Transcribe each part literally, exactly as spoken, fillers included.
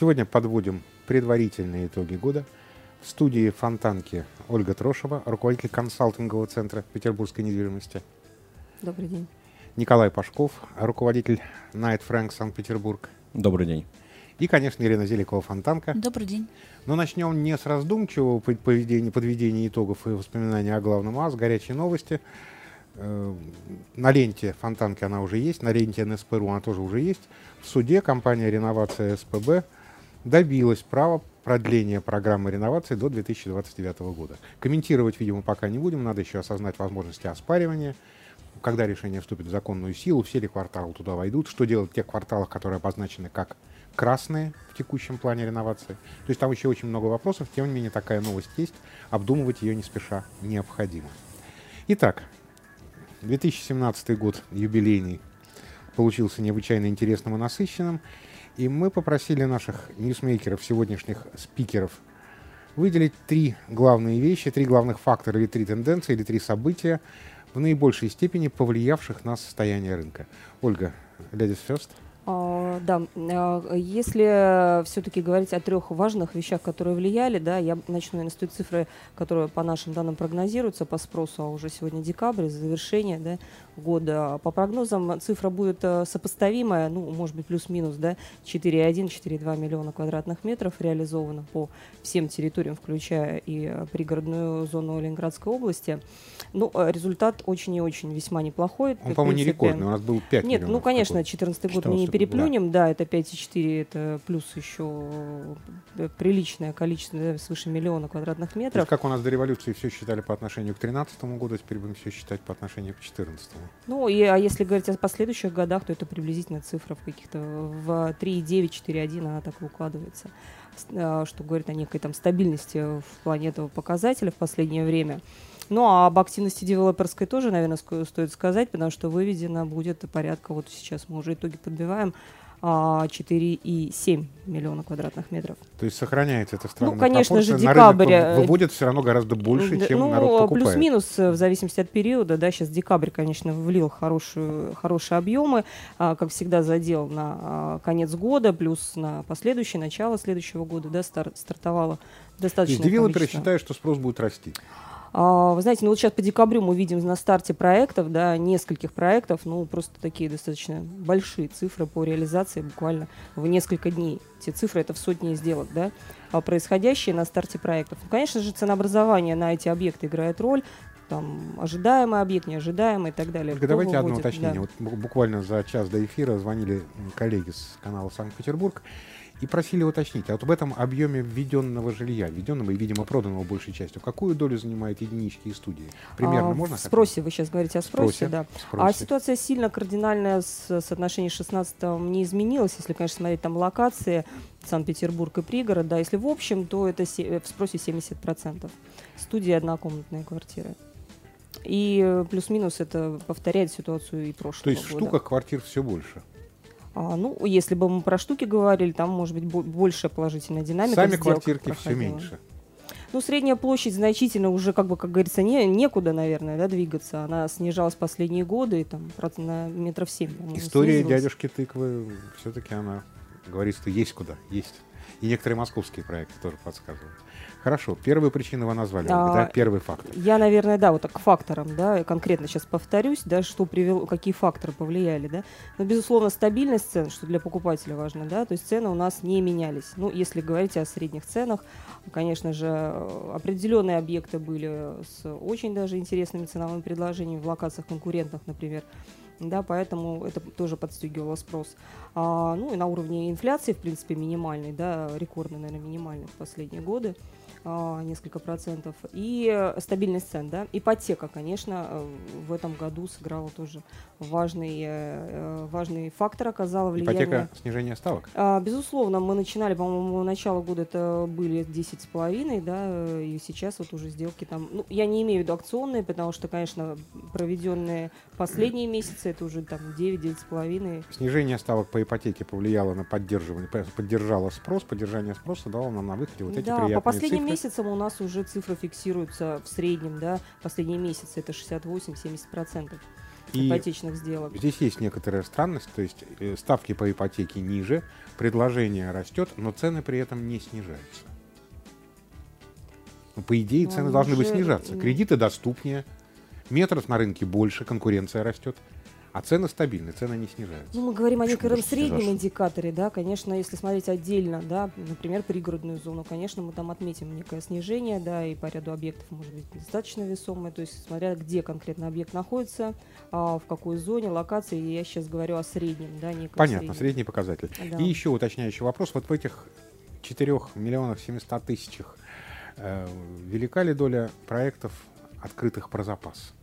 Сегодня подводим предварительные итоги года. В студии Фонтанки Ольга Трошева, руководитель консалтингового центра петербургской недвижимости. Добрый день. Николай Пашков, руководитель Найт Фрэнк Санкт-Петербург. Добрый день. И, конечно, Ирина Зеликова, Фонтанка. Добрый день. Но начнем не с раздумчивого поведения, подведения итогов и воспоминаний о главном, а с горячей новости. На ленте Фонтанки она уже есть, на ленте эн эс пэ точка ру она тоже уже есть. В суде компания «Реновация эс пэ бэ» добилась права продления программы реновации до две тысячи двадцать девятого года. Комментировать, видимо, пока не будем, надо еще осознать возможности оспаривания, когда решение вступит в законную силу, все ли кварталы туда войдут, что делать в тех кварталах, которые обозначены как красные в текущем плане реновации. То есть там еще очень много вопросов, тем не менее такая новость есть, обдумывать ее не спеша необходимо. Итак, две тысячи семнадцатый год юбилейный получился необычайно интересным и насыщенным, и мы попросили наших ньюсмейкеров, сегодняшних спикеров, выделить три главные вещи, три главных фактора или три тенденции, или три события, в наибольшей степени повлиявших на состояние рынка. Ольга, ladies first. А, да, а, если все-таки говорить о трех важных вещах, которые влияли, да, я начну, наверное, с той цифры, которая по нашим данным прогнозируется по спросу, а уже сегодня декабрь, завершение, да, года. По прогнозам цифра будет сопоставимая, ну, может быть, плюс-минус, да, четыре целых одна — четыре целых две миллиона квадратных метров реализовано по всем территориям, включая и пригородную зону Ленинградской области. Ну, результат очень и очень весьма неплохой. Он, по-моему, не рекордный, у нас был пять Нет, миллионов. ну, конечно, две тысячи четырнадцатый год мы не переплюнем, да, да это пять целых четыре, это плюс еще приличное количество, да, свыше миллиона квадратных метров. То есть, как у нас до революции все считали по отношению к две тысячи тринадцатому году, теперь будем все считать по отношению к две тысячи четырнадцатому. Ну, и, а если говорить о последующих годах, то это приблизительно цифра в каких-то в три целых девять — четыре целых одна она так и укладывается, что говорит о некой там стабильности в плане этого показателя в последнее время. Ну, а об активности девелоперской тоже, наверное, стоит сказать, потому что выведено будет порядка, вот сейчас мы уже итоги подбиваем, четыре целых семь миллиона квадратных метров. То есть сохраняется эта странная ну, конечно пропорция. же, декабрь На рынок выводят все равно гораздо больше, чем ну, народ покупает. Плюс-минус в зависимости от периода. Да, сейчас декабрь, конечно, влил хорошую, хорошие объемы, а, как всегда, задел на а, конец года, плюс на последующее, начало следующего года, да, стар, стартовало достаточно. То есть девелоперы считают, что спрос будет расти. Вы знаете, ну вот сейчас по декабрю мы видим на старте проектов, да, нескольких проектов, ну просто такие достаточно большие цифры по реализации буквально в несколько дней. Те цифры это в сотни сделок, да, происходящие на старте проектов. Ну, конечно же, ценообразование на эти объекты играет роль, там ожидаемый объект, неожидаемый и так далее. Только давайте выводит, одно уточнение. Да. Вот буквально за час до эфира звонили коллеги с канала Санкт-Петербург и просили уточнить, а вот в этом объеме введенного жилья, введенного и, видимо, проданного большей частью, какую долю занимает единички и студии? Примерно а, можно? В спросе, вы сейчас говорите о спросе, спросе да. спросе. А ситуация сильно кардинальная с соотношением шестнадцатым не изменилась, если, конечно, смотреть там локации, Санкт-Петербург и пригород, да, если в общем, то это в спросе семьдесят процентов. Студии однокомнатные квартиры. И плюс-минус это повторяет ситуацию и прошлого года. То есть года. в штуках квартир все больше? А, ну, если бы мы про штуки говорили, там может быть большая положительная динамика. Сами квартирки все меньше. Ну, средняя площадь значительно уже, как бы, как говорится, не, некуда, наверное, да, двигаться. Она снижалась последние годы, там, на метров семь. История снизилась. дядюшки тыквы, все-таки она говорит, что есть куда, есть. И некоторые московские проекты тоже подсказывают. Хорошо, первую причину вы назвали, а, да, первый фактор. Я, наверное, да, вот так к факторам, да, конкретно сейчас повторюсь, да, что привело, какие факторы повлияли, да. Ну, безусловно, стабильность цен, что для покупателя важно, да, то есть цены у нас не менялись. Ну, если говорить о средних ценах, конечно же, определенные объекты были с очень даже интересными ценовыми предложениями в локациях конкурентных, например. Да, поэтому это тоже подстегивало спрос. А, ну и на уровне инфляции, в принципе, минимальной, да, рекордно, наверное, минимальной в последние годы, а, несколько процентов. И стабильность цен, да. Ипотека, конечно, в этом году сыграла тоже важный, важный фактор, оказала влияние. Ипотека снижение ставок? А, безусловно, мы начинали, по-моему, начало года это были десять с половиной, да, и сейчас вот уже сделки там, ну, я не имею в виду акционные, потому что, конечно, проведенные последние месяцы это уже там девять-девять с половиной. Снижение ставок по ипотеке повлияло на поддерживание, поддержало спрос, поддержание спроса дало нам на выходе вот эти да, приятные по последним цифры. месяцам у нас уже цифры фиксируются в среднем, да, последние месяцы это шестьдесят восемь — семьдесят процентов. И ипотечных сделок. Здесь есть некоторая странность, то есть э, ставки по ипотеке ниже, предложение растет, но цены при этом не снижаются. Ну, по идее, Но цены они должны быть уже, снижаться. м, Кредиты доступнее, метров на рынке больше, конкуренция растет, а цены стабильны, цены не снижаются. Ну, мы говорим о Почему некотором даже среднем снижаться? индикаторе, да, конечно, если смотреть отдельно, да, например, пригородную зону, конечно, мы там отметим некое снижение, да, и по ряду объектов может быть достаточно весомое, то есть смотря где конкретно объект находится, а, в какой зоне, локации, я сейчас говорю о среднем, да, неком Понятно, среднем. средний показатель. Да. И еще уточняющий вопрос. Вот в этих четырёх миллионах семистах тысячах э, велика ли доля проектов, открытых про запас?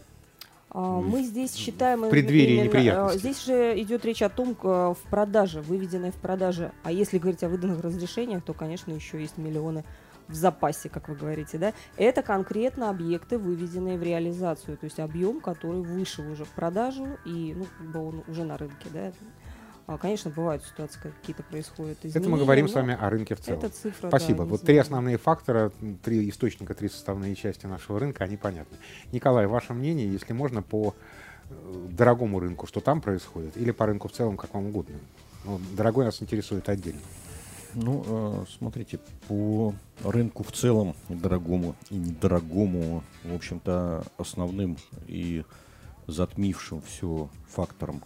А, Мы здесь считаем... в преддверии именно, неприятностей. а, Здесь же идет речь о том, к- в продаже, выведенной в продаже. А если говорить о выданных разрешениях, то, конечно, еще есть миллионы в запасе, как вы говорите, да. Это конкретно объекты, выведенные в реализацию, то есть объем, который вышел уже в продажу и, ну, как бы он уже на рынке, да. А, Конечно, бывают ситуации, когда какие-то происходят изменения. Это мы говорим с но вами о рынке в целом. эта цифра, Спасибо. да, Вот три неизменна. основные фактора, три источника, три составные части нашего рынка, они понятны. Николай, ваше мнение, если можно, по э, дорогому рынку, что там происходит, или по рынку в целом, как вам угодно? Ну, дорогой нас интересует отдельно. Ну, э, смотрите, по рынку в целом, и дорогому, и недорогому, в общем-то, основным и затмившим все фактором,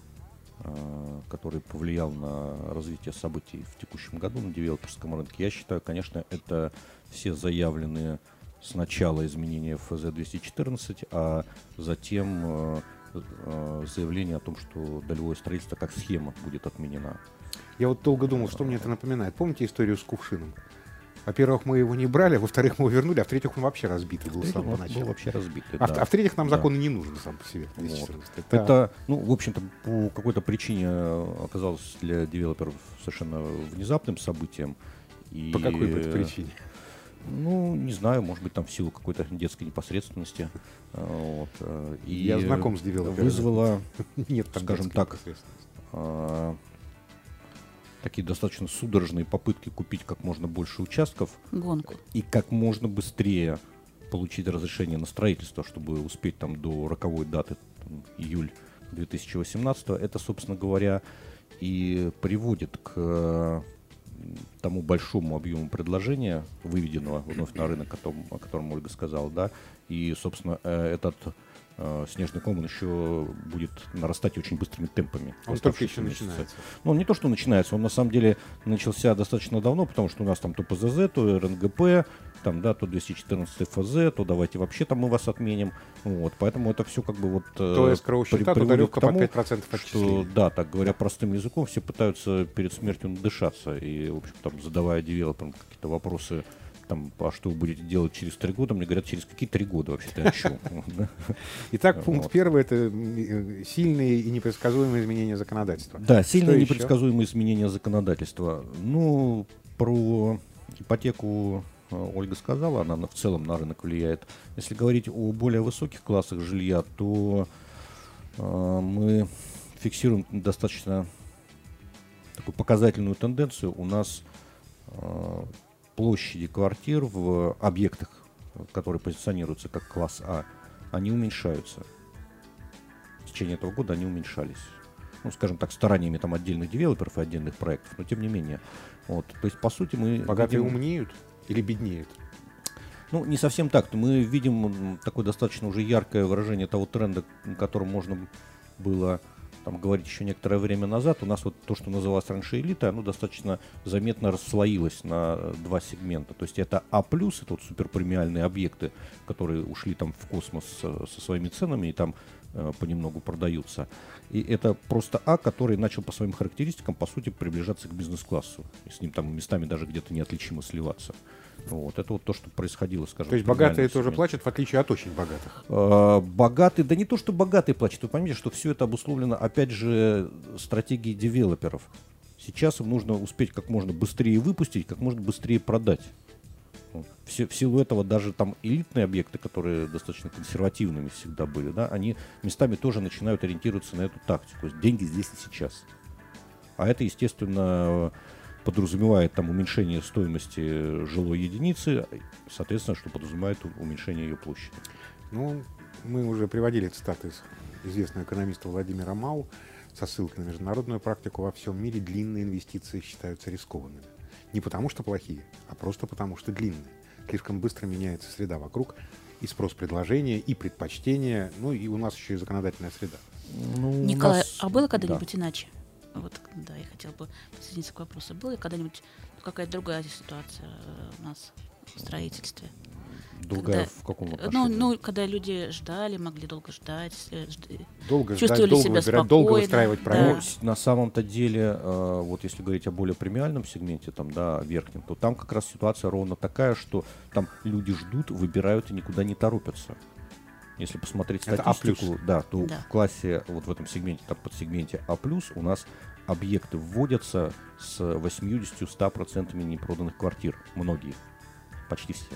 э, который повлиял на развитие событий в текущем году на девелоперском рынке, я считаю, конечно, это все заявленные сначала изменения эф зэ двести четырнадцать, а затем э, э, заявление о том, что долевое строительство как схема будет отменена. Я вот долго думал, что мне это напоминает. Помните историю с кувшином? Во-первых, мы его не брали, во-вторых, мы его вернули, а в-третьих, он вообще разбитый был с В-третьих, самого он был начала. вообще разбитый. А, да. в- а в-третьих, нам Да. закон и не нужен сам по себе. Вот. двести четырнадцать. Это, Это, ну, в общем-то, по какой-то причине оказалось для девелоперов совершенно внезапным событием. И, по какой причине? Ну, не знаю, может быть, там в силу какой-то детской непосредственности. э, Вот, э, и Я знаком с девелоперами. вызвало, Нет, там скажем детской так, непосредственности. э, такие достаточно судорожные попытки купить как можно больше участков Гонку. и как можно быстрее получить разрешение на строительство, чтобы успеть там до роковой даты, там, июль две тысячи восемнадцатого. Это, собственно говоря, и приводит к э, тому большому объему предложения, выведенного вновь на рынок, о, том, о котором Ольга сказала, да, и, собственно, э, этот э, снежный ком он еще будет нарастать очень быстрыми темпами. Он в только оставшиеся еще месяцы. начинается. Ну, он не то, что начинается, он на самом деле начался достаточно давно, потому что у нас там то пэ зэ зэ, то эр эн гэ пэ, там, да, то двести четырнадцать эф зэ, то давайте вообще там мы вас отменим. Вот, поэтому это все как бы вот То э, эскроу при- счета, то приводит долевка к по тому, пять процентов что, отчислений. да, так говоря простым языком, все пытаются перед смертью надышаться и, в общем, там, задавая девелоперам какие-то вопросы, там, а что вы будете делать через три года, мне говорят, через какие три года вообще-то, о чем? Итак, пункт Вот. первый — это м, сильные и непредсказуемые изменения законодательства. Да, сильные еще? непредсказуемые изменения законодательства. Ну, про ипотеку э, Ольга сказала, она на- в целом на рынок влияет. Если говорить о более высоких классах жилья, то э, мы фиксируем достаточно такую показательную тенденцию. У нас э, площади квартир в объектах, которые позиционируются как класс А, они уменьшаются. В течение этого года они уменьшались. Ну, скажем так, стараниями там отдельных девелоперов и отдельных проектов, но тем не менее. Вот. То есть, по сути, мы Богатые видим- умнеют или беднеют? ну, не совсем так. Мы видим м, такое достаточно уже яркое выражение того тренда, о котором можно было там говорить еще некоторое время назад. У нас вот то, что называлось раньше элитой, оно достаточно заметно расслоилось на э, два сегмента. То есть это А+, это вот суперпремиальные объекты, которые ушли там в космос со, со своими ценами и там э, понемногу продаются. И это просто А, который начал по своим характеристикам, по сути, приближаться к бизнес-классу. И с ним там местами даже где-то неотличимо сливаться. Вот. Это вот то, что происходило, скажем. То есть в богатые премиальном тоже сегменте. платят, в отличие от очень богатых. Э, Богатые, да не то, что богатые платят. Вы поймите, что все это обусловлено, опять же, стратегией девелоперов. Сейчас им нужно успеть как можно быстрее выпустить, как можно быстрее продать. Вот. В си- в силу этого даже там элитные объекты, которые достаточно консервативными всегда были, да, они местами тоже начинают ориентироваться на эту тактику. То есть деньги здесь и сейчас. А это, естественно, подразумевает там уменьшение стоимости жилой единицы, соответственно, что подразумевает у- уменьшение ее площади. Ну, мы уже приводили цитаты из известного экономиста Владимира Мау, со ссылкой на международную практику, во всем мире длинные инвестиции считаются рискованными. Не потому что плохие, а просто потому что длинные. Слишком быстро меняется среда вокруг, и спрос предложения, и предпочтения, ну и у нас еще и законодательная среда. Ну, Николай, нас... а было когда-нибудь да. иначе? Вот, да, я хотела бы присоединиться к вопросу. Была ли когда-нибудь ну, какая-то другая ситуация у нас в строительстве? Другая когда, в каком отношении? Ну, ну, когда люди ждали, могли долго ждать, ждали, долго чувствовали ждать, себя долго спокойно. Выбирать, долго выстраивать проект. Да. Ну, на самом-то деле, э, вот если говорить о более премиальном сегменте, там, да, верхнем, то там как раз ситуация ровно такая, что там люди ждут, выбирают и никуда не торопятся. Если посмотреть статистику, да, то да. в классе, вот в этом сегменте, там подсегменте А+, у нас объекты вводятся с восемьдесят-сто процентов непроданных квартир. Многие. Почти все.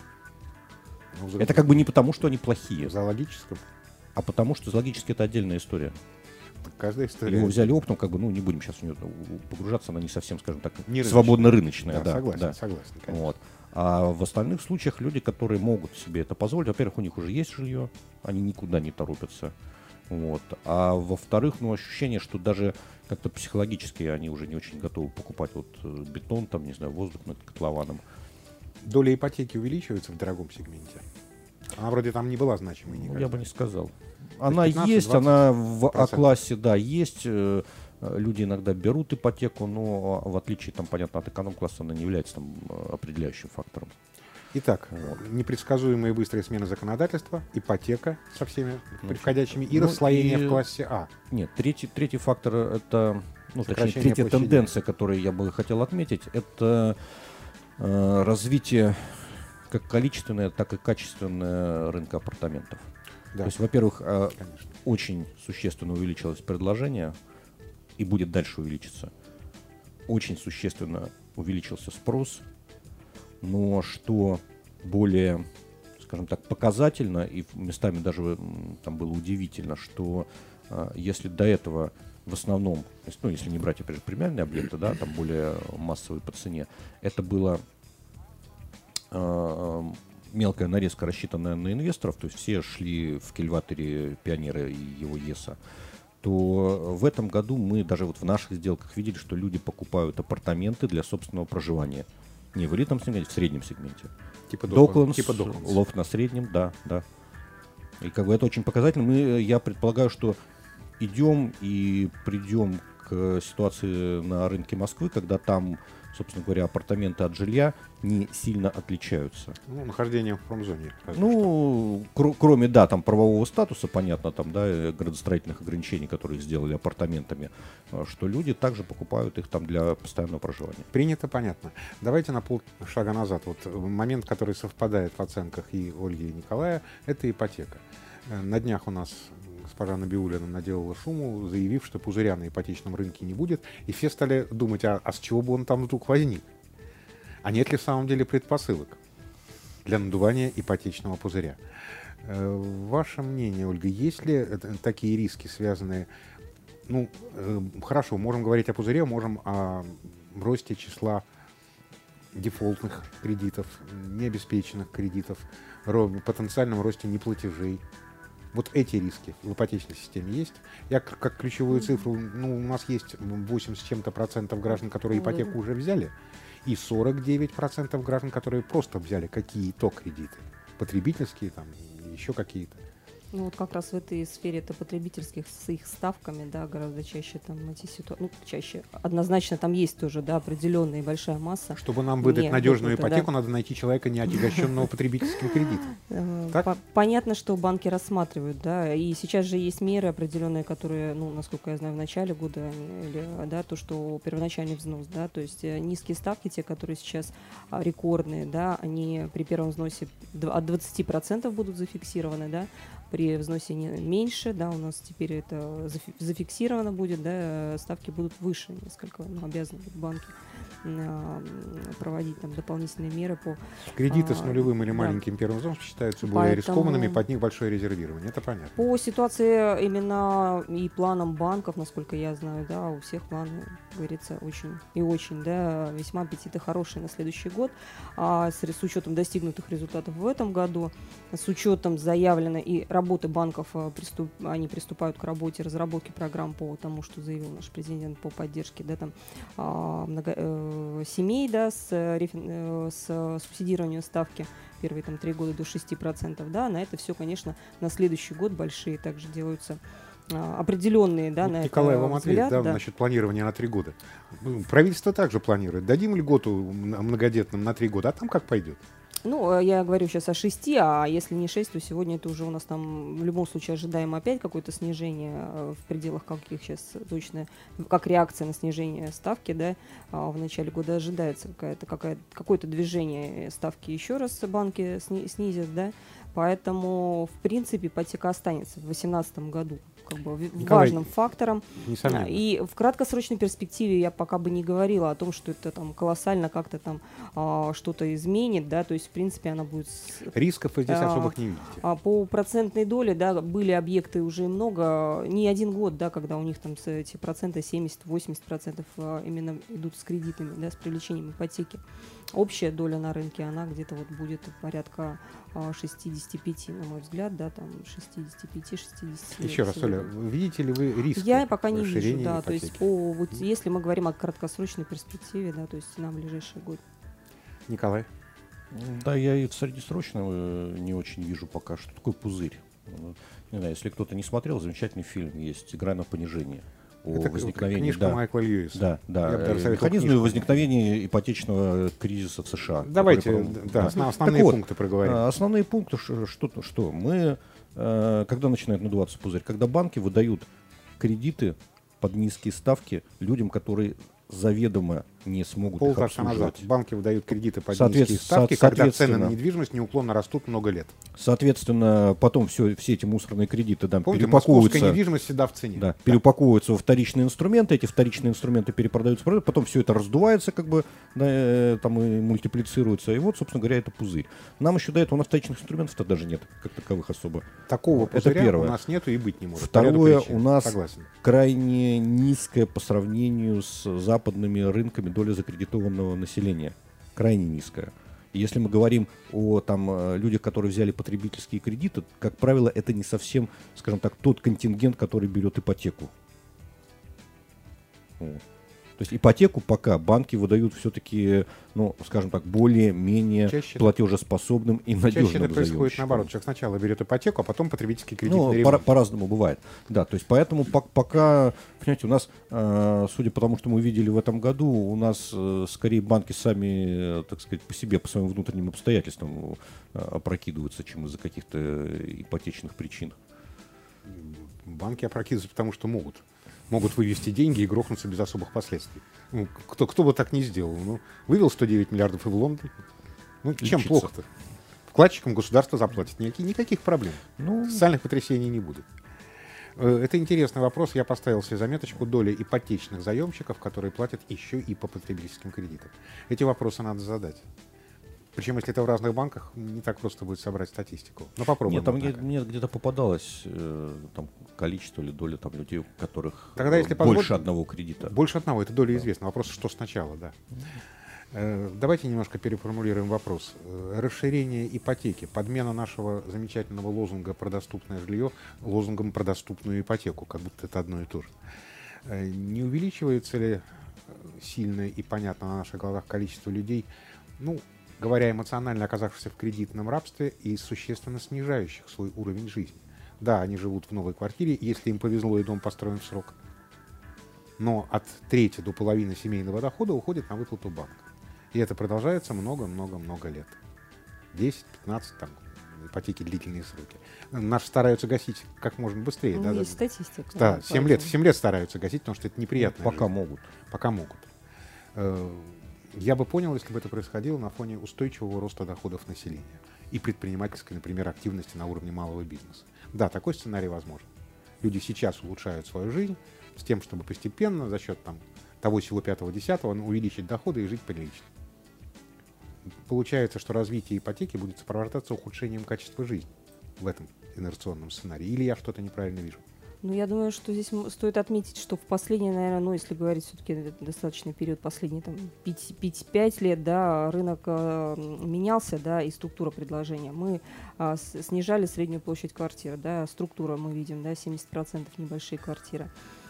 Ну, за... Это как бы не потому, что они плохие. В зоологическом? А потому, что зоологически это отдельная история. Каждая история. Его взяли оптом, как бы, ну, не будем сейчас в нее погружаться, она не совсем, скажем так, не свободно рыночная. Да, да, согласен, да. согласен. Вот. А в остальных случаях люди, которые могут себе это позволить, во-первых, у них уже есть жилье, они никуда не торопятся. Вот. А во-вторых, ну, ощущение, что даже как-то психологически они уже не очень готовы покупать вот бетон, там, не знаю, воздух над котлованом. Доля ипотеки увеличивается в дорогом сегменте? Она вроде там не была значимой никогда. Ну, я бы не сказал. Она есть, она в А-классе, да, есть. Люди иногда берут ипотеку, но в отличие, там, понятно, от эконом-класса она не является там определяющим фактором. Итак, вот. Непредсказуемая и быстрая смена законодательства, ипотека со всеми приходящими и ну, расслоение и... в классе А. Нет, третий, третий фактор, это, ну, точнее, третья площади. Тенденция, которую я бы хотел отметить, это э, развитие как количественное, так и качественное рынка апартаментов. Да. То есть, во-первых, э, очень существенно увеличилось предложение и будет дальше увеличиться. Очень существенно увеличился спрос. Но что более, скажем так, показательно и местами даже там было удивительно, что э, если до этого в основном, ну, если не брать, опять же, премиальные объекты, да, там более массовые по цене, это было э, мелкая нарезка, рассчитанная на инвесторов, то есть все шли в кильватере Пионера и его ЕСа, то в этом году мы даже вот в наших сделках видели, что люди покупают апартаменты для собственного проживания. Не в элитном сегменте, в среднем сегменте. Типа Докландс, типа Докландс. лофт на среднем, да, да. И как бы это очень показательно. Мы, я предполагаю, что идем и придем к ситуации на рынке Москвы, когда там, собственно говоря, апартаменты от жилья не сильно отличаются. Ну, нахождение в промзоне. Ну, кр- кроме, да, там правового статуса, понятно, там, да, градостроительных ограничений, которые сделали апартаментами, что люди также покупают их там для постоянного проживания. Принято, понятно. Давайте на полшага назад. Вот момент, который совпадает в оценках и Ольги, и Николая, это ипотека. На днях у нас госпожа Набиуллина наделала шуму, заявив, что пузыря на ипотечном рынке не будет, и все стали думать, а, а с чего бы он там вдруг возник? А нет ли в самом деле предпосылок для надувания ипотечного пузыря? Э, ваше мнение, Ольга, есть ли такие риски, связанные... Ну, э, хорошо, можем говорить о пузыре, можем о росте числа дефолтных кредитов, необеспеченных кредитов, ро- потенциальном росте неплатежей. Вот эти риски в ипотечной системе есть. Я как, как ключевую цифру, ну, у нас есть восемь с чем-то процентов граждан, которые ипотеку уже взяли, и сорок девять процентов граждан, которые просто взяли какие-то кредиты. Потребительские там, еще какие-то. Ну вот как раз в этой сфере это потребительских с их ставками, да, гораздо чаще там эти ситуации, ну, чаще, однозначно там есть тоже, да, определенная большая масса. Чтобы нам выдать не, надежную это, ипотеку, да. Надо найти человека, не отягощенного потребительским кредитом. Понятно, что банки рассматривают, да, и сейчас же есть меры определенные, которые, ну, насколько я знаю, в начале года, или, да, то, что первоначальный взнос, да, то есть низкие ставки, те, которые сейчас рекордные, да, они при первом взносе от двадцати процентов будут зафиксированы, да, при взносе не меньше, да, у нас теперь это зафиксировано будет, да, ставки будут выше несколько, ну, обязаны банки проводить там дополнительные меры по... Кредиты а, с нулевым или да. маленьким первым взносом считаются более Поэтому... рискованными, под них большое резервирование, это понятно. По ситуации именно и планам банков, насколько я знаю, да, у всех планы, как говорится, очень и очень, да, весьма аппетиты хорошие на следующий год, а с, с учетом достигнутых результатов в этом году, с учетом заявленной и работы работы банков, приступ, они приступают к работе разработки программ по тому, что заявил наш президент по поддержке, да, там, много, э, семей, да, с, э, с субсидированием ставки первые там, три года до шести процентов. Да, на это все, конечно, на следующий год большие также делаются определенные, да, вот на Николай это вам взгляд. ответит, да, да. насчет планирования на три года. Правительство также планирует. Дадим льготу многодетным на три года, а там как пойдет? Ну, я говорю сейчас о шести, а если не шесть, то сегодня это уже у нас там в любом случае ожидаем опять какое-то снижение в пределах каких сейчас точно, как реакция на снижение ставки, да, в начале года ожидается какая-то, какая-то, какое-то движение ставки еще раз банки сни, снизят, да, поэтому, в принципе, ипотека останется в две тысячи восемнадцатом году как бы Николай, важным фактором. Несомненно. И в краткосрочной перспективе я пока бы не говорила о том, что это там колоссально как-то там а, что-то изменит, да, то есть в принципе она будет... С, Рисков вы здесь а, особых не видите. А по процентной доле, да, были объекты уже много, не один год, да, когда у них там эти проценты семьдесят-восемьдесят процентов а, именно идут с кредитами, да, с привлечением ипотеки. Общая доля на рынке, она где-то вот будет порядка а, шестьдесят пять, на мой взгляд, да, там шестьдесят пять шестьдесят. Еще раз, Оля, видите ли вы риски? Я пока не вижу, да, ипотеки? то есть по, вот, если мы говорим о краткосрочной перспективе, да, то есть на ближайший год. Николай? Да, я и в среднесрочном не очень вижу пока, что такое пузырь. Не знаю, если кто-то не смотрел, замечательный фильм есть «Игра на понижение». О это возникновении, книжка да, Майкла Льюиса. Да, да. Механизмы возникновения ипотечного кризиса в США. Давайте, который, да, да. основные вот, пункты проговорим. Основные пункты, что, что, что мы, когда начинает надуваться пузырь, когда банки выдают кредиты под низкие ставки людям, которые заведомо не смогут их Полтора назад обслуживать. банки выдают кредиты под Соответ- низкие ставки, со- когда цены на соответственно- недвижимость неуклонно растут много лет. Соответственно, потом все, все эти мусорные кредиты там Помните, московская перепаковываются, недвижимость всегда в цене. да, перепаковываются во вторичные инструменты, эти вторичные инструменты перепродаются, потом все это раздувается, как бы, да, э, там и мультиплицируется, и вот, собственно говоря, это пузырь. Нам еще до этого у нас вторичных инструментов-то даже нет, как таковых особо. Такого Это пузыря первое. у нас нету и быть не может. по ряду Второе, причин. у нас Согласен. крайне низкая по сравнению с западными рынками доля закредитованного населения. Крайне низкая. И если мы говорим о там, людях, которые взяли потребительские кредиты, как правило, это не совсем, скажем так, тот контингент, который берет ипотеку. Вот. То есть ипотеку пока банки выдают все-таки, ну, скажем так, более-менее Чаще- платежеспособным и надежным Чаще это происходит заемщикам. наоборот. Человек сначала берет ипотеку, а потом потребительский кредит. Ну, на по- ремонт. по-разному бывает. Да, то есть поэтому пок- пока, понимаете, у нас, э, судя по тому, что мы видели в этом году, у нас э, скорее банки сами, э, так сказать, по себе, по своим внутренним обстоятельствам э, опрокидываются, чем из-за каких-то ипотечных причин. Банки опрокидываются, потому что могут. Могут вывести деньги и грохнуться без особых последствий. Ну, кто, кто бы так не сделал? Ну, вывел сто девять миллиардов и в Лондон. Ну, чем Лечиться. плохо-то? Вкладчикам государство заплатит. Никаких, никаких проблем. Ну, Социальных потрясений не будет. Э, Это интересный вопрос. Я поставил себе заметочку: доля ипотечных заемщиков, которые платят еще и по потребительским кредитам. Эти вопросы надо задать. Причем, если это в разных банках, не так просто будет собрать статистику. Но попробуем. нет, там однако. мне, мне где-то попадалось э, там, количество или доля там, людей, у которых Тогда, э, если больше позволь- одного кредита. Больше одного, это доля известна. Вопрос, что сначала, да. Э, Давайте немножко переформулируем вопрос. Э, Расширение ипотеки, подмена нашего замечательного лозунга про доступное жилье лозунгом про доступную ипотеку, как будто это одно и то же. Э, Не увеличивается ли сильно и понятно на наших глазах количество людей, ну, говоря эмоционально, оказавшихся в кредитном рабстве и существенно снижающих свой уровень жизни? Да, они живут в новой квартире, если им повезло и дом построен в срок. Но от трети до половины семейного дохода уходит на выплату банка. И это продолжается много-много-много лет. десять-пятнадцать, там, ипотеки длительные сроки. Наши стараются гасить как можно быстрее. Ну, да, есть да, статистика. да, да, семь лет, поэтому. семь лет стараются гасить, потому что это неприятно. Пока могут. Пока могут. Э, Я бы понял, если бы это происходило на фоне устойчивого роста доходов населения и предпринимательской, например, активности на уровне малого бизнеса. Да, такой сценарий возможен. Люди сейчас улучшают свою жизнь с тем, чтобы постепенно за счет там, того всего пятого-десятого увеличить доходы и жить прилично. Получается, что развитие ипотеки будет сопровождаться ухудшением качества жизни в этом инерционном сценарии. Или я что-то неправильно вижу? Ну, я думаю, что здесь стоит отметить, что в последние, наверное, ну, если говорить все-таки достаточный период, последние там пять лет, да, рынок э, менялся, да, и структура предложения. Мы э, снижали среднюю площадь квартиры, да, структура мы видим, да, семьдесят процентов небольшие квартиры.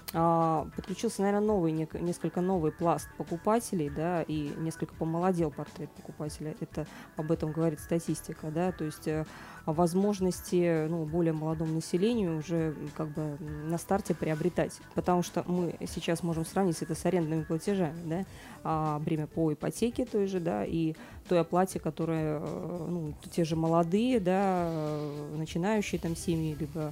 А, подключился, наверное, новый, не, несколько новый пласт покупателей, да, и несколько помолодел портрет покупателя. Это об этом говорит статистика, да, то есть э, возможности, ну, более молодому населению уже как бы на старте приобретать, потому что мы сейчас можем сравнить это с арендными платежами, да, а, бремя по ипотеке той же, да, и той оплате, которая, ну, те же молодые, да, начинающие там семьи, либо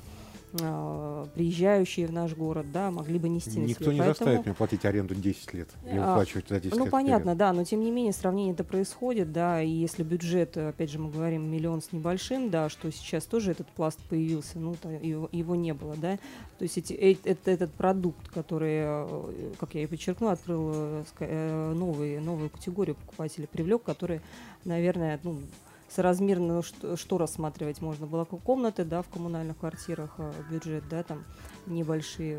приезжающие в наш город, да, могли бы нести на Никто себе. не Поэтому... заставит меня платить аренду десять лет и а, выплачивать за десять ну, лет. Ну, понятно, вперед. да, но тем не менее сравнение это происходит, да, и если бюджет, опять же, мы говорим миллион с небольшим, да, что сейчас тоже этот пласт появился, ну, то его, его не было, да, то есть эти, э, это, этот продукт, который, как я и подчеркну, открыл э, новые, новую категорию покупателей, привлек, которые, наверное, ну, соразмерно, что, что рассматривать можно было, комнаты, да, в коммунальных квартирах, бюджет, да, там небольшие.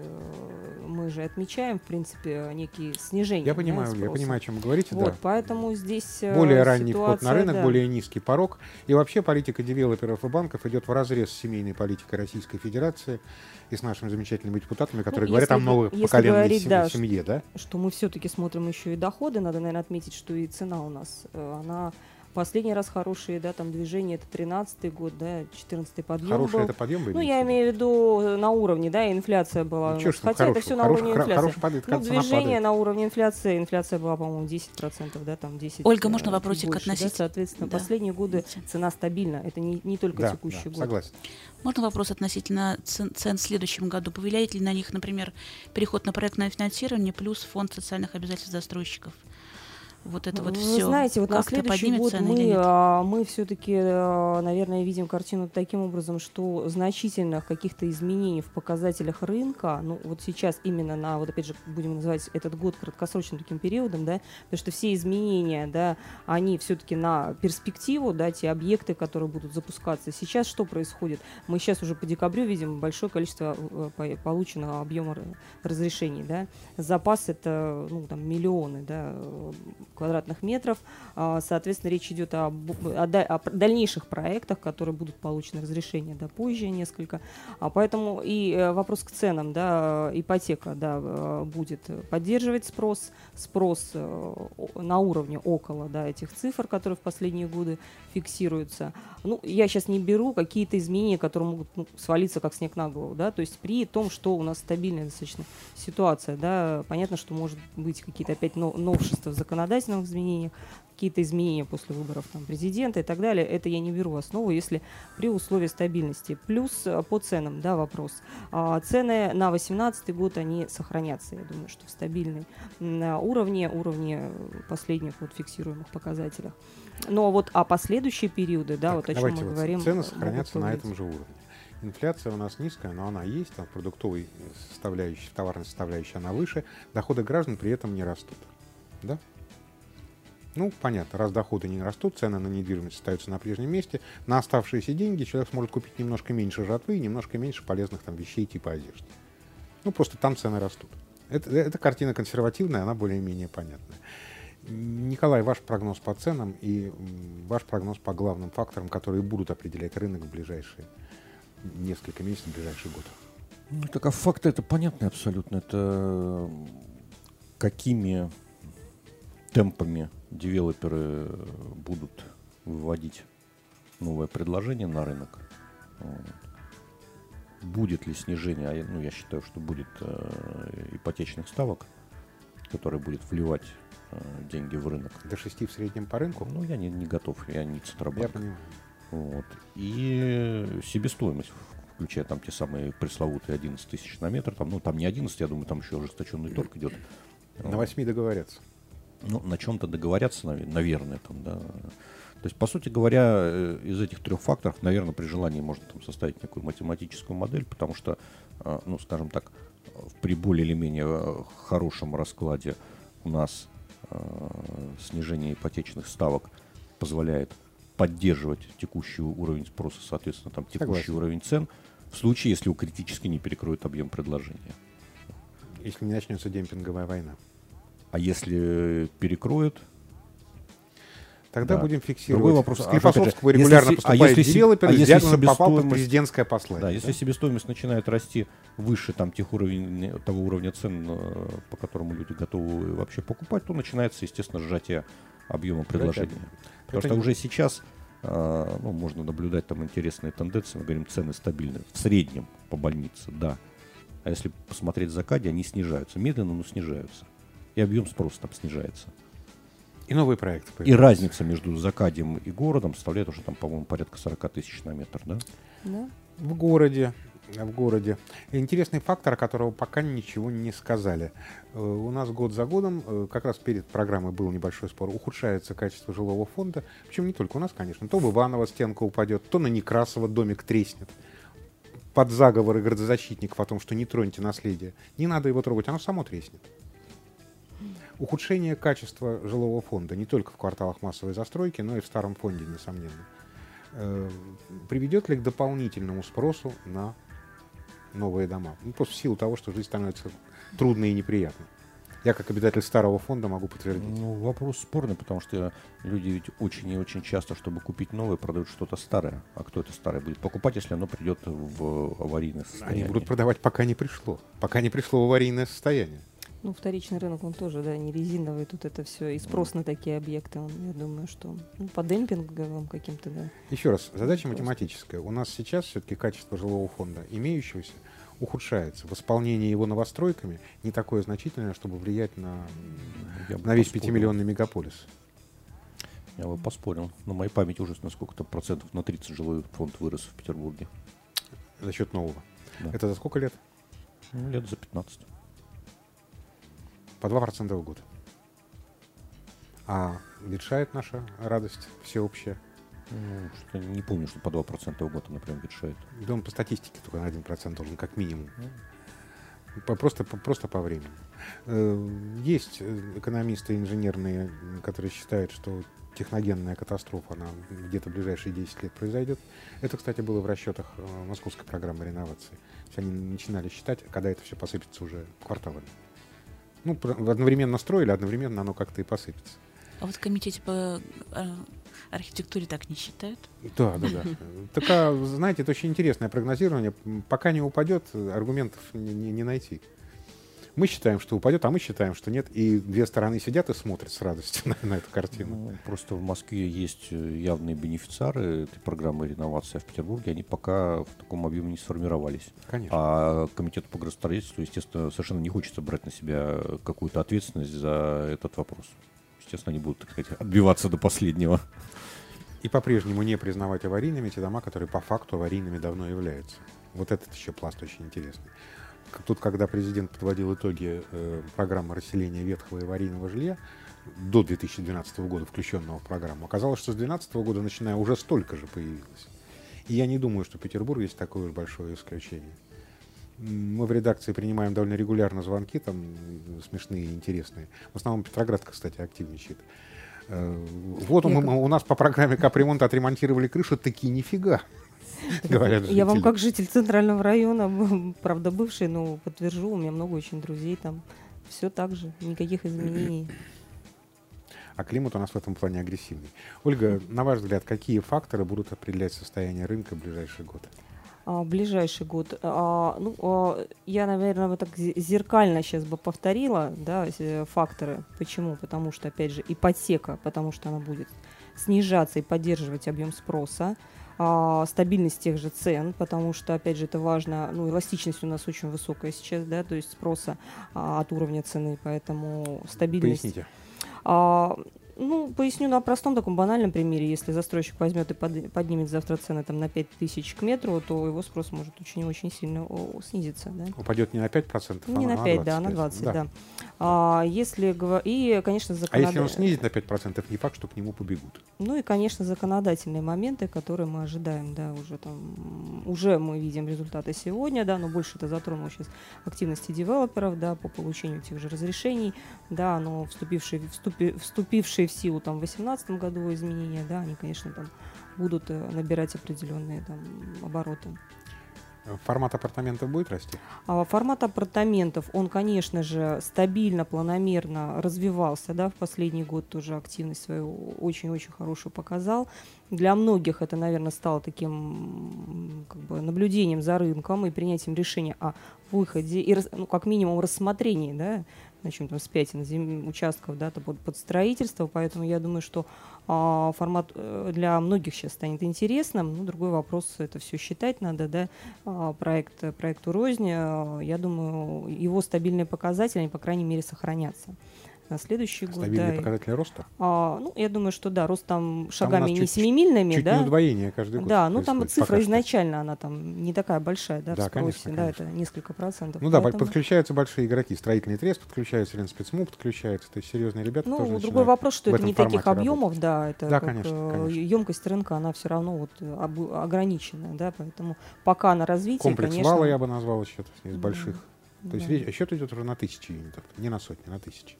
Мы же отмечаем, в принципе, некие снижения. Я понимаю, да, я понимаю, о чем вы говорите, вот, да. Поэтому здесь более ранний ситуация, вход на рынок, да. более низкий порог. И вообще политика девелоперов и банков идет вразрез с семейной политикой Российской Федерации и с нашими замечательными депутатами, которые ну, говорят о если, новой если поколенной говорить, семье, да, семье, да? Что мы все-таки смотрим еще и доходы, надо, наверное, отметить, что и цена у нас, она последний раз хорошие, да, там движение, это тринадцатый год, да, четырнадцатый подъем Хороший был. это подъем был? Ну, я имею в виду на уровне, да, инфляция была. Ну, у чё нас. ж там Хотя хороший, это все на хороший, уровне инфляции. Хороший подъем, ну, движение на уровне инфляции, инфляция была, по-моему, десять процентов, да, там десять. Ольга, можно вопросик больше, относить? Да, соответственно, да. последние годы цена стабильна, это не, не только да, текущий да, год. Согласен. Можно вопрос относительно цен, цен в следующем году? Повлияет ли на них, например, переход на проектное финансирование плюс фонд социальных обязательств застройщиков? Вот это вот Вы все. знаете, вот на Как-то следующий поднимет год цены или мы, нет? а, мы все-таки, а, наверное, видим картину таким образом, что значительных каких-то изменений в показателях рынка, ну вот сейчас именно на, вот опять же, будем называть этот год краткосрочным таким периодом, да, потому что все изменения, да, они все-таки на перспективу, да, те объекты, которые будут запускаться. Сейчас что происходит? Мы сейчас уже по декабрю видим большое количество э, полученного объема разрешений, да. Запас это, ну, там, миллионы, да, квадратных метров. Соответственно, речь идет о, о, о дальнейших проектах, которые будут получены разрешения, да, позже несколько. А поэтому и вопрос к ценам, да, ипотека, да, будет поддерживать спрос, спрос на уровне около, да, этих цифр, которые в последние годы фиксируются. Ну, я сейчас не беру какие-то изменения, которые могут, ну, свалиться как снег на голову, да, то есть при том, что у нас стабильная достаточно ситуация, да, понятно, что может быть какие-то опять новшества в законодательстве, изменениях, какие-то изменения после выборов там, президента и так далее, это я не беру в основу, если при условии стабильности. Плюс по ценам, да, вопрос. А, цены на восемнадцатый год, они сохранятся, я думаю, что в стабильной на уровне, уровне последних вот фиксируемых показателях. Но вот а последующие периоды, да, так, вот о чем мы вот говорим. Цены сохранятся на этом же уровне. Инфляция у нас низкая, но она есть, там в продуктовой составляющей, в товарной составляющей она выше, доходы граждан при этом не растут. Да? Ну, понятно, раз доходы не растут, цены на недвижимость остаются на прежнем месте, на оставшиеся деньги человек сможет купить немножко меньше жратвы и немножко меньше полезных там вещей типа одежды. Ну, просто там цены растут. Это, это картина консервативная, она более-менее понятная. Николай, ваш прогноз по ценам и ваш прогноз по главным факторам, которые будут определять рынок в ближайшие несколько месяцев, в ближайший год. Ну, так, а факты это понятно абсолютно. Это какими темпами девелоперы будут выводить новое предложение на рынок. Будет ли снижение, а ну, я считаю, что будет э, ипотечных ставок, которые будет вливать э, деньги в рынок. До шести в среднем по рынку? Ну, я не, не готов, я не Центробанк. Я понимаю. Вот. И себестоимость, включая там те самые пресловутые одиннадцать тысяч на метр, там, ну там не одиннадцать, я думаю, там еще ожесточенный торг идет. На восьми договорятся. Ну, на чем-то договорятся, наверное, там, да. То есть, по сути говоря, из этих трех факторов, наверное, при желании можно там составить некую математическую модель, потому что, ну, скажем так, при более или менее хорошем раскладе у нас снижение ипотечных ставок позволяет поддерживать текущий уровень спроса, соответственно, там текущий Согласен. уровень цен. В случае, если его критически не перекроет объем предложения. Если не начнется демпинговая война. А если перекроет... Тогда да. будем фиксировать. Другой вопрос. Склифосовского А, регулярно если, поступает а если, девелопер, а с если диагнозом попал под себестоимость- президентское послание. Да, Да? если себестоимость начинает расти выше там, тех уровней, того уровня цен, э, по которому люди готовы вообще покупать, то начинается, естественно, сжатие объема предложения. Потому Это что не- уже сейчас э, ну, можно наблюдать там интересные тенденции. Мы говорим, цены стабильны. В среднем по больнице, да. А если посмотреть за Кади, они снижаются. Медленно, но снижаются. И объем спроса там снижается. И новые проекты. И появляются. разница между Закадием и городом составляет уже, там, по-моему, порядка сорок тысяч на метр, да? Да? В городе. В городе. Интересный фактор, о котором пока ничего не сказали. Э, У нас год за годом, э, как раз перед программой был небольшой спор, ухудшается качество жилого фонда. Причем не только у нас, конечно. То в Иваново стенка упадет, то на Некрасово домик треснет. Под заговоры градозащитников о том, что не троньте наследие. Не надо его трогать, оно само треснет. Ухудшение качества жилого фонда не только в кварталах массовой застройки, но и в старом фонде, несомненно. Э, Приведет ли к дополнительному спросу на новые дома? Ну, просто в силу того, что жизнь становится трудной и неприятной. Я, как обитатель старого фонда, могу подтвердить. Ну, вопрос спорный, потому что люди ведь очень и очень часто, чтобы купить новое, продают что-то старое. А кто это старое будет покупать, если оно придет в аварийное состояние? Они будут продавать, пока не пришло. Пока не пришло в аварийное состояние. Ну, вторичный рынок, он тоже, да, не резиновый, тут это все, и спрос на такие объекты, он, я думаю, что ну, по демпинговым каким-то, да. Еще раз, задача Просто. математическая. У нас сейчас все-таки качество жилого фонда имеющегося ухудшается. Восполнение его новостройками не такое значительное, чтобы влиять на, Я бы на весь поспорил. пятимиллионный мегаполис. Я бы поспорил. На моей памяти уже на сколько-то процентов, на тридцать жилой фонд вырос в Петербурге. За счет нового. Да. Это за сколько лет? Ну, лет за пятнадцать. По два процента в год. А ветшает наша радость всеобщая. Ну, что не помню, что по два процента в год она прям ветшает. Да он по статистике только на один процент должен, как минимум. По- Просто, по- просто по времени. Э, Есть э, экономисты инженерные, м, которые считают, что техногенная катастрофа, она где-то в ближайшие десять лет произойдет. Это, кстати, было в расчетах э, московской программы реновации. То есть они начинали считать, когда это все посыпется уже кварталами. Ну, пр- одновременно строили, одновременно оно как-то и посыпется. А вот в комитете по э, архитектуре так не считают? Да, да, да. Так, а, знаете, это очень интересное прогнозирование. М, Пока не упадет, аргументов не, не- не найти. Мы считаем, что упадет, а мы считаем, что нет. И две стороны сидят и смотрят с радостью на, на эту картину. Ну, просто в Москве есть э, явные бенефициары этой программы реновации, а в Петербурге они пока в таком объеме не сформировались. Конечно. А комитету по градостроительству, естественно, совершенно не хочется брать на себя какую-то ответственность за этот вопрос. Естественно, они будут, так сказать, отбиваться до последнего. И по-прежнему не признавать аварийными те дома, которые по факту аварийными давно являются. Вот этот еще пласт очень интересный. К- Тут, когда президент подводил итоги э, программы расселения ветхого и аварийного жилья до две тысячи двенадцатого года, включенного в программу, оказалось, что с две тысячи двенадцатого года, начиная, уже столько же появилось. И я не думаю, что Петербург есть такое уж большое исключение. М, Мы в редакции принимаем довольно регулярно звонки, там м, смешные и интересные. В основном Петроградка, кстати, активничает. Э, Вот Я мы- как- мы- у нас по программе капремонта отремонтировали крышу, таки нифига, говорят жители. Я вам как житель центрального района, правда бывший, но подтвержу, у меня много очень друзей там. Все так же, никаких изменений. А климат у нас в этом плане агрессивный. Ольга, на ваш взгляд, какие факторы будут определять состояние рынка в ближайший год? А, ближайший год. А, ну, а, я, наверное, вот так зе- зеркально сейчас бы повторила, да, с- факторы. Почему? Потому что, опять же, ипотека, потому что она будет снижаться и поддерживать объем спроса. А, стабильность тех же цен, потому что, опять же, это важно. Ну, эластичность у нас очень высокая сейчас, да, то есть спроса а, от уровня цены, поэтому стабильность. Поясните. А, ну, поясню на простом таком банальном примере. Если застройщик возьмет и под- поднимет завтра цены там, на пять тысяч к метру, то его спрос может очень и очень сильно о, снизиться. Да? Упадет не на пять процентов, Не а на пять, да, а на двадцать пять. двадцать, да. А, если, гова- и, конечно, А законода- если он снизит на пять процентов, не факт, что к нему побегут. Ну и, конечно, законодательные моменты, которые мы ожидаем, да, уже там, уже мы видим результаты сегодня, да, но больше это затронуло сейчас активности девелоперов, да, по получению тех же разрешений, да, но вступившие, вступи- вступившие в силу там в две тысячи восемнадцатом году изменения, да, они, конечно, там будут э, набирать определенные там обороты. Формат апартаментов будет расти? А формат апартаментов, он, конечно же, стабильно, планомерно развивался, да, в последний год тоже активность свою очень-очень хорошую показал. Для многих это, наверное, стало таким как бы наблюдением за рынком и принятием решения о выходе и, ну, как минимум, рассмотрении, да, на чем там спятин зем... участков, да, под, под строительство, поэтому я думаю, что а, формат для многих сейчас станет интересным. Ну, другой вопрос, это все считать надо, да, а, проект, проекту розни, а, я думаю, его стабильные показатели, они, по крайней мере, сохранятся. На следующий год. Стабильные да, показатели роста? А, ну, я думаю, что да, рост там шагами там не чуть, семимильными, чуть да. не удвоение каждый год. Да, ну там цифра изначально, что. она там не такая большая, да, да, в спросе, конечно, да, конечно. это несколько процентов. Ну поэтому... да, подключаются большие игроки, строительный трест подключается, Ленспецму подключается, то есть серьезные ребята ну, тоже другой вопрос, что это не таких объемов, работать. да, это да, как, конечно, конечно. емкость рынка, она все равно вот об, ограниченная, да, поэтому пока на развитие, комплекс конечно... вала я бы назвал еще из да, больших. Да. То есть речь, счет идет уже на тысячи юнитов, не на сотни, на тысячи.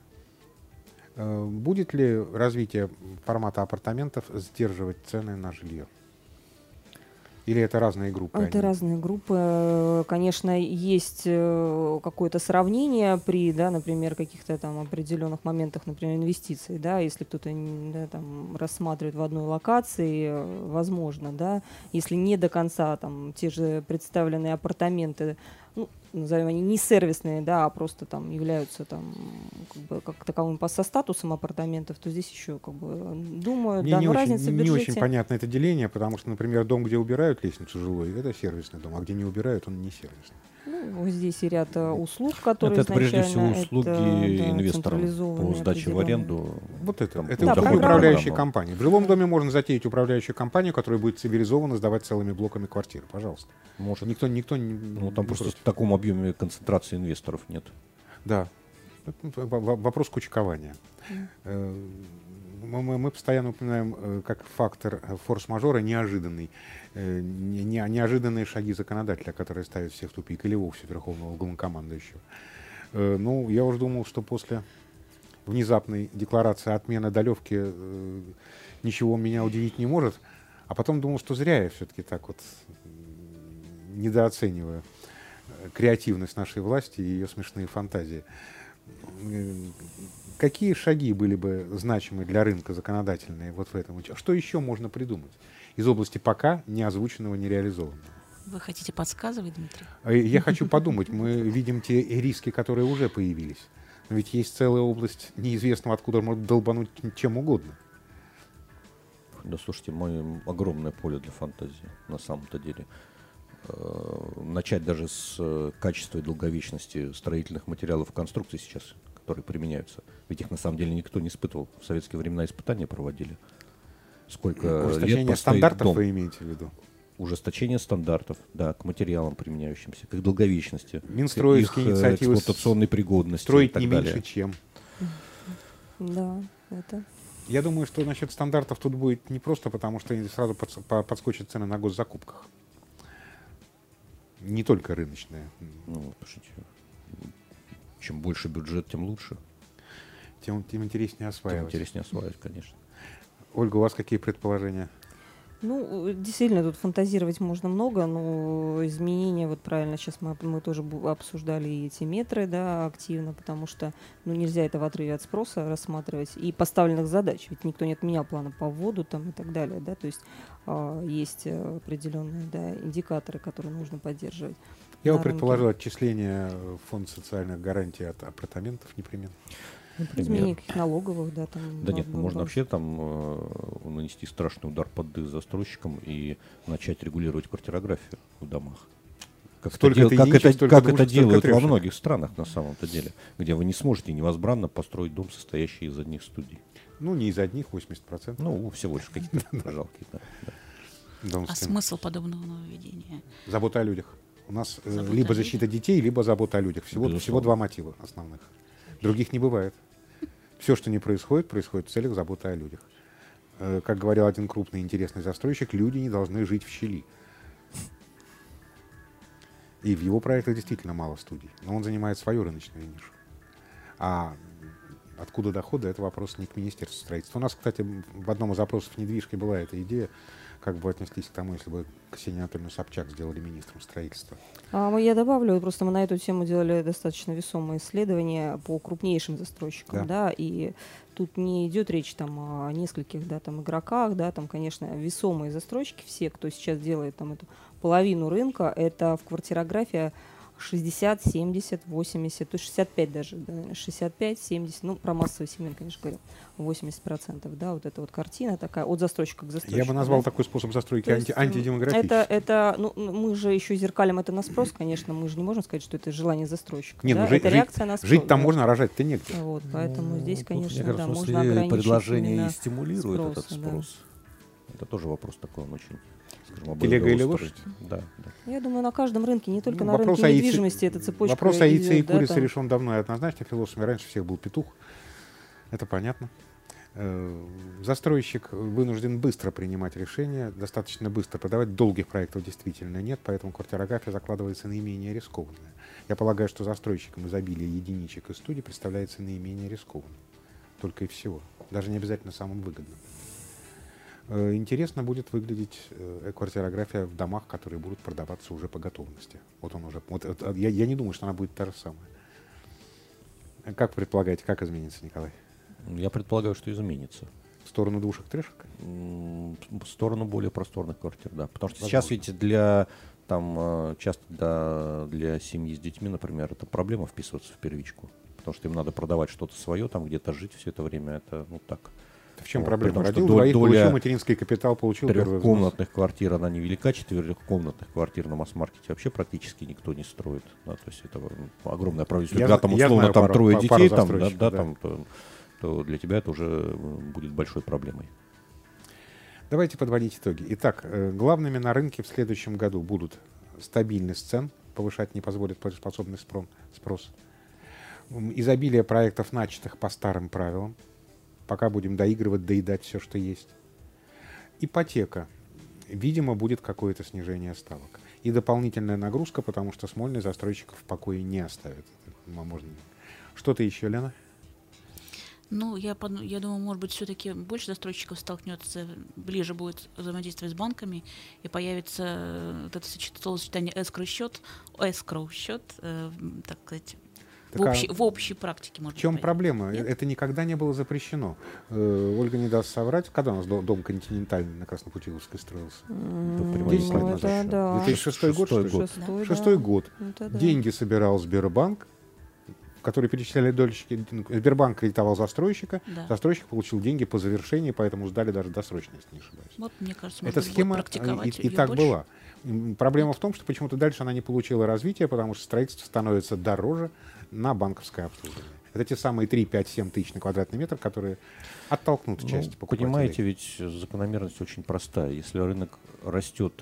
Будет ли развитие формата апартаментов сдерживать цены на жилье? Или это разные группы? Это они? разные группы. Конечно, есть какое-то сравнение при, да, например, каких-то там определенных моментах, например, инвестиций. Да, если кто-то да, там, рассматривает в одной локации, возможно, да, если не до конца там, те же представленные апартаменты, ну, назовем они не сервисные, да, а просто там являются там как бы как таковым со статусом апартаментов, то здесь еще как бы думаю, Мне да, не но очень, разница в не бюджете. очень понятно это деление, потому что, например, дом, где убирают лестницу жилой, это сервисный дом, а где не убирают, он не сервисный. Ну, здесь и ряд uh, услуг, которые это, это прежде всего услуги это, инвесторам да, по сдаче в аренду. Вот это. Там, это да, услуги управляющей программа. компании. В жилом доме можно затеять управляющую компанию, которая будет цивилизованно сдавать целыми блоками квартиры. Пожалуйста. Может. Никто, никто не. Ну, там не просто против. в таком объеме концентрации инвесторов нет. Да. Это вопрос кучкования. Mm. Мы, мы, мы постоянно упоминаем как фактор форс-мажора неожиданный, не, не, неожиданные шаги законодателя, которые ставят всех в тупик, или вовсе верховного главнокомандующего. Ну, я уже думал, что после внезапной декларации отмены долевки ничего меня удивить не может, а потом думал, что зря я все-таки так вот недооцениваю креативность нашей власти и ее смешные фантазии. Какие шаги были бы значимы для рынка законодательные вот в этом? Что еще можно придумать из области пока не озвученного, не реализованного? Вы хотите подсказывать, Дмитрий? Я хочу подумать. Мы видим те риски, которые уже появились. Но ведь есть целая область неизвестного, откуда может долбануть чем угодно. Да, слушайте, мы огромное поле для фантазии на самом-то деле. Начать даже с качества и долговечности строительных материалов и конструкций сейчас, которые применяются. Ведь их на самом деле никто не испытывал. В советские времена испытания проводили. Сколько Ужесточение лет простоит стандартов дом. Вы имеете в виду? Ужесточение стандартов, да, к материалам применяющимся, к их долговечности, Минстроевские к их инициативы эксплуатационной пригодности. Строить и так не далее. меньше, чем. Да, это... Я думаю, что насчет стандартов тут будет не просто, потому что сразу подскочат цены на госзакупках. Не только рыночные. Ну, слушайте, чем больше бюджет, тем лучше. Тем, тем интереснее осваивать. Тем интереснее осваивать, конечно. Ольга, у вас какие предположения? Ну, действительно, тут фантазировать можно много, но изменения, вот правильно, сейчас мы, мы тоже обсуждали и эти метры, да, активно, потому что, ну, нельзя это в отрыве от спроса рассматривать и поставленных задач, ведь никто не отменял планы по вводу там и так далее, да, то есть э, есть определенные, да, индикаторы, которые нужно поддерживать. Я бы предположил отчисление в фонд социальных гарантий от апартаментов непременно. Изменение каких налоговых, да, там. Да нет, ну, можно вообще там э, нанести страшный удар под дых застройщикам и начать регулировать квартирографию в домах. Как столько это, дел, как это, столько как двух, это делают трешек. во многих странах на самом-то деле, где вы не сможете невозбранно построить дом, состоящий из одних студий. Ну, не из одних, восемьдесят процентов. Ну, всего лишь какие-то жалкие. Да. А смысл подобного нововведения? Забота о людях. У нас Забота либо о защита детей, либо забота о людях. Всего, всего два мотива основных. Других не бывает. Все, что не происходит, происходит в целях заботы о людях. Как говорил один крупный интересный застройщик, люди не должны жить в щели. И в его проектах действительно мало студий. Но он занимает свою рыночную нишу. А Откуда доходы, это вопрос не к Министерству строительства. У нас, кстати, в одном из запросов недвижки была эта идея, как бы отнеслись к тому, если бы Ксению Анатольевну Собчак сделали министром строительства. А я добавлю, просто мы на эту тему делали достаточно весомые исследования по крупнейшим застройщикам, да, да и тут не идет речь там о нескольких, да, там игроках, да, там, конечно, весомые застройщики, все, кто сейчас делает там эту половину рынка, это в квартирографии шестьдесят, семьдесят, восемьдесят, то есть шестьдесят пять даже, да, шестьдесят пять, семьдесят, ну, про массовый сегмент, конечно, говорю, восемьдесят процентов, да, вот эта вот картина такая, от застройщика к застройщику. Я бы назвал да? такой способ застройки То анти, есть, антидемографический. Это, это, ну, мы же еще зеркалим это на спрос, конечно, мы же не можем сказать, что это желание застройщика. Не, да? ну, жить, это реакция на спрос. Жить там да. можно, а рожать то негде. Вот, поэтому Ну, здесь, тут, конечно, мне да, кажется, можно если ограничить предложение именно и стимулирует спроса, этот да. спрос, это тоже вопрос такой, он очень, скажем, Телега или обоюдоострый. лошадь? Да, да. Я думаю, на каждом рынке, не только Ну, на вопрос рынке о яйце- недвижимости, эта цепочка Вопрос о яйце и идет, да, курице там. решен давно и однозначно. Философами раньше всех был петух. Это понятно. Э, Застройщик вынужден быстро принимать решения, достаточно быстро продавать. Долгих проектов действительно нет, поэтому квартирография закладывается наименее рискованная. Я полагаю, что застройщикам изобилие единичек и студий представляется наименее рискованным. Только и всего. Даже не обязательно самым выгодным. Э, Интересно будет выглядеть э, квартирография в домах, которые будут продаваться уже по готовности. Вот он уже. Вот, это- я, я не думаю, что она будет та же самая. Как предполагаете, как изменится, Николай? Я предполагаю, что изменится. В сторону двушек-трешек? М, В сторону более просторных квартир, да. Потому что Возможно. сейчас ведь для, там, э, часто для, для семьи с детьми, например, это проблема вписываться в первичку. Потому что им надо продавать что-то свое, там где-то жить все это время. Это, ну, так. В чем Вот, проблема? потому что Родил дол- двоих, доля получил материнский капитал, получил первый взнос. Трехкомнатных квартир, она невелика, четырехкомнатных квартир на масс-маркете вообще практически никто не строит. Да, то есть это м, огромное правительство. Я Когда зна- там я условно знаю там пару- трое па- детей, пару там, да, застройщиков, да, да. там, то, то для тебя это уже м, будет большой проблемой. Давайте подводить итоги. Итак, э, главными на рынке в следующем году будут стабильность цен, повышать не позволит платежеспособный спро- спрос, м, изобилие проектов, начатых по старым правилам, пока будем доигрывать, доедать все, что есть. Ипотека. Видимо, будет какое-то снижение ставок. И дополнительная нагрузка, потому что Смольный застройщиков в покое не оставит. Это можно- Что-то еще, Лена? Ну, я, подну- я думаю, может быть, все-таки больше застройщиков столкнется, ближе будет взаимодействие с банками, и появится э, вот это сочет- словосочетание escrow-счет, escrow-счет, э, м, так сказать, в, Так а общей, в общей практике, В может чем быть. проблема? Нет? Это никогда не было запрещено. Э, Ольга не даст соврать. Когда у нас до- дом «Континентальный» на Краснопутиловской строился? М, прямо десять лет ну, назад это еще. да. две тысячи шестой год, что ли? Шестой год. Шестой, Шестой да. год. Это да. Деньги собирал Сбербанк, который перечисляли дольщики. Сбербанк кредитовал застройщика. Да. Застройщик получил деньги по завершении, поэтому сдали даже досрочно, если не ошибаюсь. Вот, мне кажется, Эта может быть, схема будет э, практиковать и, и её так больше. была. М, Проблема в том, что почему-то дальше она не получила развития, потому что строительство становится дороже на банковское обслуживание. Это те самые три, пять, семь тысяч на квадратный метр, которые оттолкнут Ну, часть покупателей. понимаете, ведь закономерность очень простая. Если рынок растет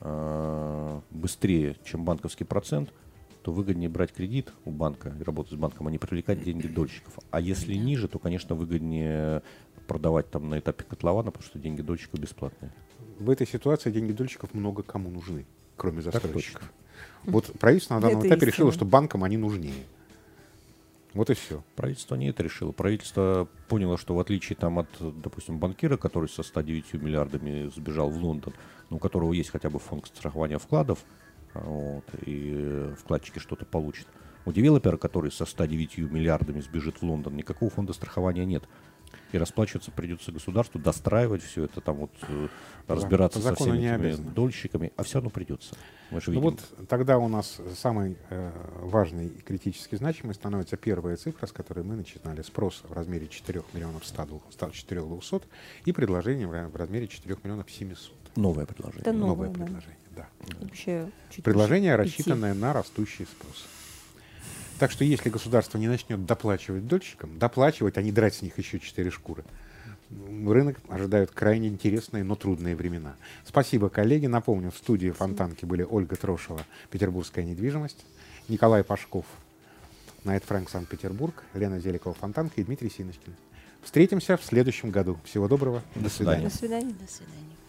э, быстрее, чем банковский процент, то выгоднее брать кредит у банка и работать с банком, а не привлекать деньги дольщиков. А если Да. ниже, то, конечно, выгоднее продавать там на этапе котлована, потому что деньги дольщика бесплатные. В этой ситуации деньги дольщиков много кому нужны, кроме Так застройщиков. Вот правительство на данном Это этапе решило, истина. что банкам они нужнее. Вот и все. Правительство не это решило. Правительство поняло, что в отличие там, от, допустим, банкира, который со ста девятью миллиардами сбежал в Лондон, но у которого есть хотя бы фонд страхования вкладов, а, вот, и э, вкладчики что-то получат. У девелопера, который со ста девятью миллиардами сбежит в Лондон, никакого фонда страхования нет. И расплачиваться придется государству, достраивать все это, там вот э, По разбираться зак- по со закону всеми не этими обязаны. дольщиками, а все равно придется. Мы же Ну видим. вот тогда у нас самой э, важной и критически значимой становится первая цифра, с которой мы начинали. Спрос в размере четырёх миллионов ста четырёх двухсот и предложение в ра- в размере четырёх миллионов семисот. Новое предложение. Это Новое новое, да. предложение, да. Вообще чуть Предложение, больше пяти. рассчитанное на растущий спрос. Так что если государство не начнет доплачивать дольщикам, доплачивать, а не драть с них еще четыре шкуры, м, рынок ожидают крайне интересные, но трудные времена. Спасибо, коллеги. Напомню, в студии Фонтанки были Ольга Трошева, «Петербургская недвижимость», Николай Пашков, Найт Фрэнк, Санкт-Петербург, Лена Зеликова, Фонтанка и Дмитрий Синочкин. Встретимся в следующем году. Всего доброго. До До свидания. свидания. До свидания. До свидания.